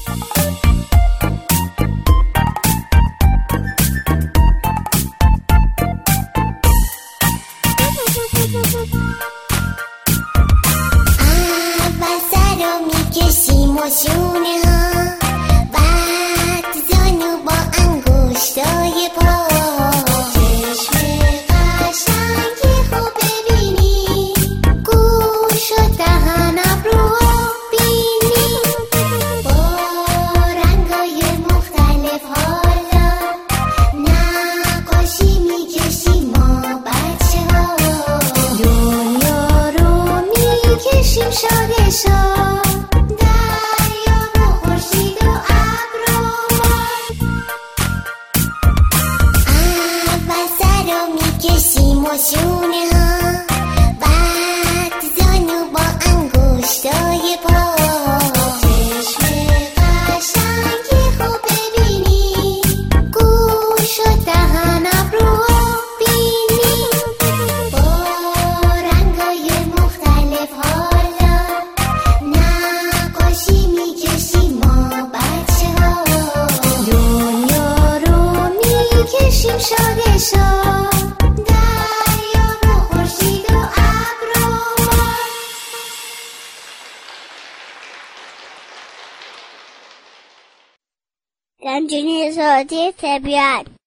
اول سر رو میکشیم و شونه ها، بعد زانو با انگشتای پا. چشم قشنگی خوب ببینی، گوش و دهن ابرو بینی، با رنگای مختلف حالا نقاشی میکشیم ما بچه ها. دنیا رو میکشیم شاده شاد، دریا و خورشید و ابر و باد. اول سر رو میکشیم و شونه ها، بعد زانو با انگشتای پا. چشم قشنگی خوب ببینی، گوش و دهن ابرو بینی، با رنگای مختلف حالا نقاشی میکشیم ما بچه ها. دنیا رو میکشیم شاده شاد، دریا و خورشید و ابر و باد. رنجونی زادی طبیعت.